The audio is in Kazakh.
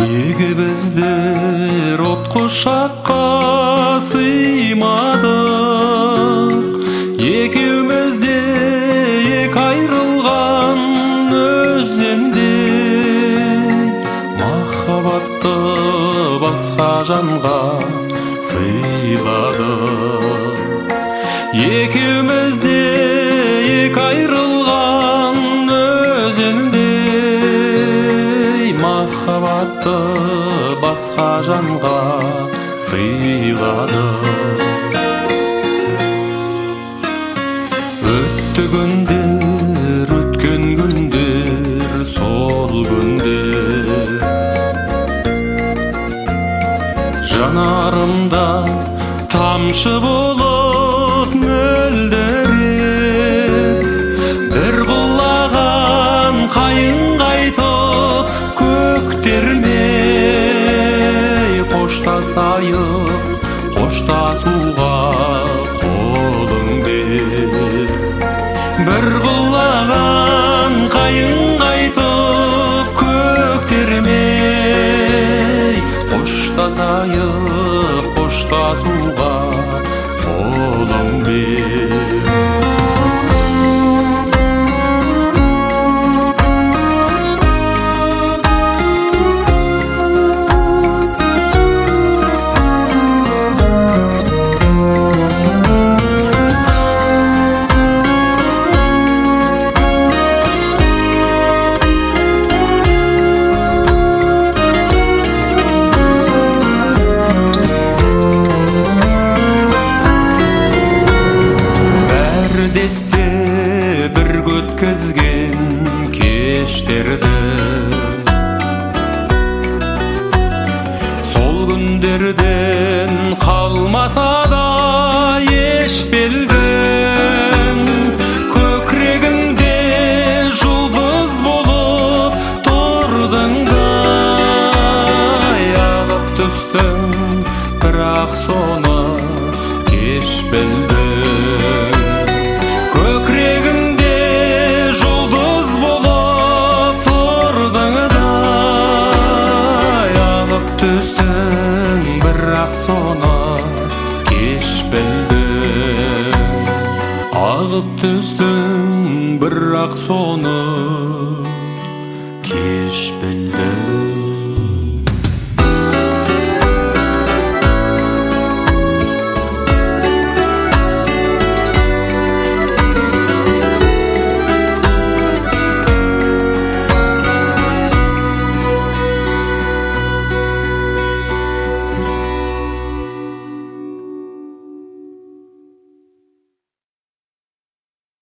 Екеуміздер от құшаққа сыймадық, екеуміз де екі айрылған өзендей, махаббатты басқа жанға сыйладық. Екеуміз де екі айрылған өзендей, махаббатты басқа жанға сыйладық. Өтті күндер, өткен күндер, сол күндер жанарымда тамшы болып мөлдіреп, бір құлаған қайың қайтып көктермей, қоштасайық, қоштасуға қолың бер. Бір құлаған қайың қайтып көктермей, қоштасайық, қоштасуға қолың бер. Десте бірге өткізген кештерді, сол күндерден қалмаса да еш белгім, көкірегімде жұлдыз болып тұрдың да, ағып түстің, бірақ соны кеш білдім. Көкірегімде жұлдыз болып тұрдың да, ағып түстің, бірақ соны кеш білдім. Ағып түстің, бірақ соны кеш білдім.